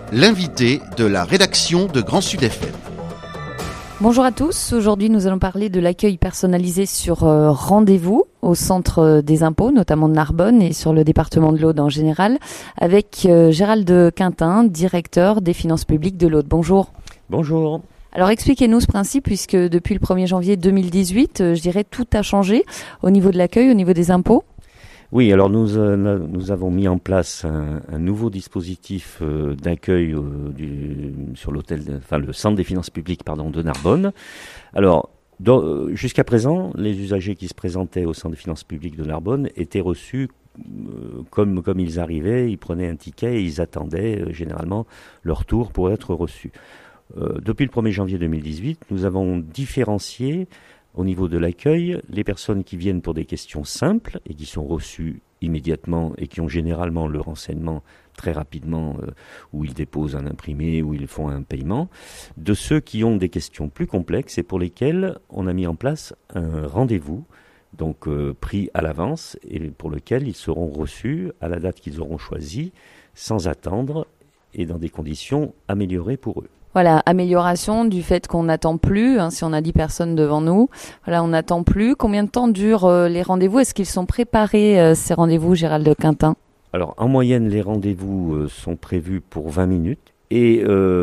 l'invité de la rédaction de Grand Sud FM. Bonjour à tous, aujourd'hui nous allons parler de l'accueil personnalisé sur rendez-vous au centre des impôts, notamment de Narbonne et sur le département de l'Aude en général, avec Gérald Quintin, directeur des finances publiques de l'Aude. Bonjour. Bonjour. Alors expliquez-nous ce principe puisque depuis le 1er janvier 2018, je dirais tout a changé au niveau de l'accueil, au niveau des impôts. Oui, alors nous avons mis en place un nouveau dispositif d'accueil sur le centre des finances publiques de Narbonne. Alors jusqu'à présent, les usagers qui se présentaient au centre des finances publiques de Narbonne étaient reçus comme ils arrivaient, ils prenaient un ticket et ils attendaient généralement leur tour pour être reçus. Depuis le 1er janvier 2018, nous avons différencié au niveau de l'accueil les personnes qui viennent pour des questions simples et qui sont reçues immédiatement et qui ont généralement le renseignement très rapidement où ils déposent un imprimé, où ils font un paiement, de ceux qui ont des questions plus complexes et pour lesquels on a mis en place un rendez-vous donc pris à l'avance et pour lequel ils seront reçus à la date qu'ils auront choisie sans attendre et dans des conditions améliorées pour eux. Voilà, amélioration du fait qu'on n'attend plus, si on a 10 personnes devant nous, voilà, on n'attend plus. Combien de temps durent les rendez-vous ? Est-ce qu'ils sont préparés, ces rendez-vous, Gérald Quintin ? Alors, en moyenne, les rendez-vous sont prévus pour 20 minutes, mais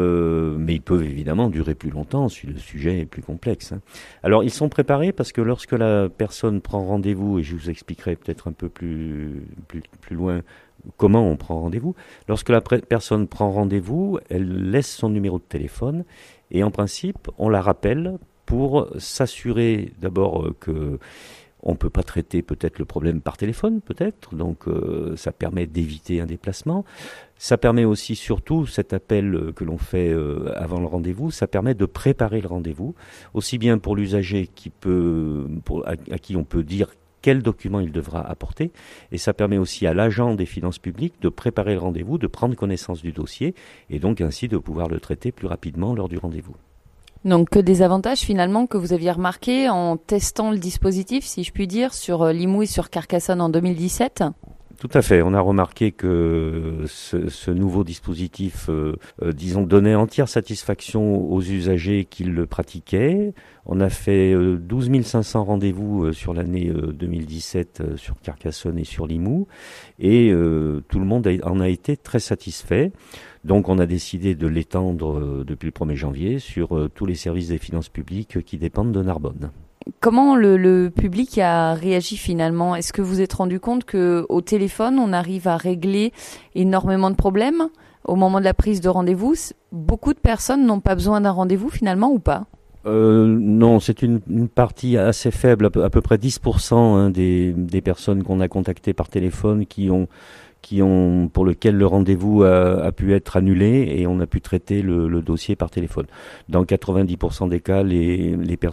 ils peuvent évidemment durer plus longtemps si le sujet est plus complexe. Alors, ils sont préparés parce que lorsque la personne prend rendez-vous, et je vous expliquerai peut-être un peu plus loin comment on prend rendez-vous. Lorsque la personne prend rendez-vous, elle laisse son numéro de téléphone et en principe, on la rappelle pour s'assurer d'abord que on ne peut pas traiter peut-être le problème par téléphone, peut-être. Donc ça permet d'éviter un déplacement. Ça permet aussi surtout cet appel que l'on fait avant le rendez-vous, ça permet de préparer le rendez-vous, aussi bien pour l'usager à qui on peut dire quel document il devra apporter, et ça permet aussi à l'agent des finances publiques de préparer le rendez-vous, de prendre connaissance du dossier, et donc ainsi de pouvoir le traiter plus rapidement lors du rendez-vous. Donc que des avantages finalement que vous aviez remarqués en testant le dispositif, si je puis dire, sur Limoux et sur Carcassonne en 2017 ? Tout à fait. On a remarqué que ce nouveau dispositif, donnait entière satisfaction aux usagers qui le pratiquaient. On a fait 12 500 rendez-vous sur l'année 2017 sur Carcassonne et sur Limoux. Et tout le monde en a été très satisfait. Donc on a décidé de l'étendre depuis le 1er janvier sur tous les services des finances publiques qui dépendent de Narbonne. Comment le public a réagi finalement ? Est-ce que vous vous êtes rendu compte qu'au téléphone, on arrive à régler énormément de problèmes au moment de la prise de rendez-vous ? Beaucoup de personnes n'ont pas besoin d'un rendez-vous finalement ou pas ? Non, c'est une partie assez faible, à peu près 10% des personnes qu'on a contactées par téléphone pour lequel le rendez-vous a pu être annulé et on a pu traiter le dossier par téléphone. Dans 90% des cas, les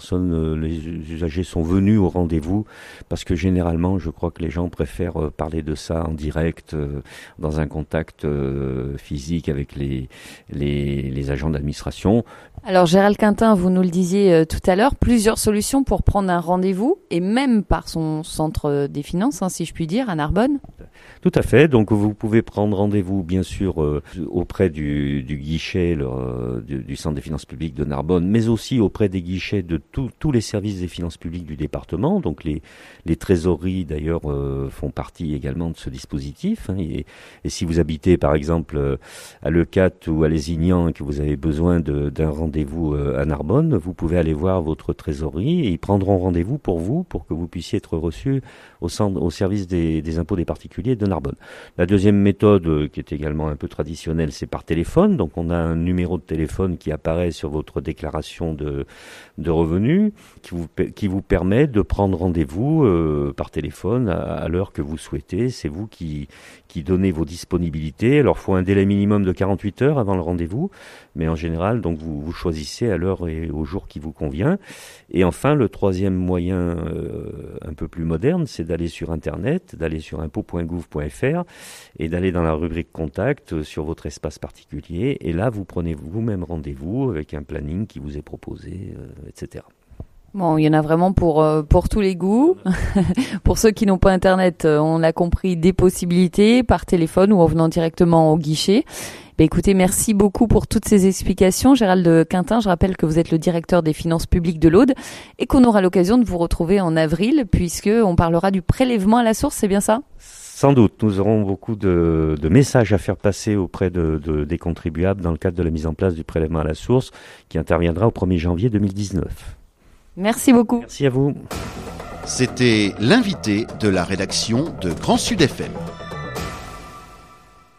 usagers sont venus au rendez-vous parce que généralement, je crois que les gens préfèrent parler de ça en direct, dans un contact physique avec les agents d'administration. Alors Gérald Quintin, vous nous le disiez tout à l'heure, plusieurs solutions pour prendre un rendez-vous et même par son centre des finances, si je puis dire, à Narbonne. Tout à fait. Donc vous pouvez prendre rendez-vous bien sûr auprès du guichet du centre des finances publiques de Narbonne, mais aussi auprès des guichets de tous les services des finances publiques du département. Donc les trésoreries d'ailleurs font partie également de ce dispositif. Et si vous habitez par exemple à Leucat ou à Lézignan et que vous avez besoin d'un rendez-vous à Narbonne, vous pouvez aller voir votre trésorerie et ils prendront rendez-vous pour que vous puissiez être reçu au service des impôts des particuliers de Narbonne. La deuxième méthode, qui est également un peu traditionnelle, c'est par téléphone. Donc on a un numéro de téléphone qui apparaît sur votre déclaration de revenus, qui vous permet de prendre rendez-vous par téléphone à l'heure que vous souhaitez. C'est vous qui donnez vos disponibilités. Alors il faut un délai minimum de 48 heures avant le rendez-vous, mais en général, donc vous choisissez à l'heure et au jour qui vous convient. Et enfin, le troisième moyen un peu plus moderne, c'est d'aller sur Internet, d'aller sur impôts.gouv.fr et d'aller dans la rubrique Contact sur votre espace particulier. Et là, vous prenez vous-même rendez-vous avec un planning qui vous est proposé, etc. Bon, il y en a vraiment pour tous les goûts. Pour ceux qui n'ont pas Internet, on l'a compris, des possibilités par téléphone ou en venant directement au guichet. Écoutez, merci beaucoup pour toutes ces explications. Gérald Quintin, je rappelle que vous êtes le directeur des finances publiques de l'Aude et qu'on aura l'occasion de vous retrouver en avril puisque on parlera du prélèvement à la source, c'est bien ça ? Sans doute, nous aurons beaucoup de messages à faire passer auprès des contribuables dans le cadre de la mise en place du prélèvement à la source qui interviendra au 1er janvier 2019. Merci beaucoup. Merci à vous. C'était l'invité de la rédaction de Grand Sud FM.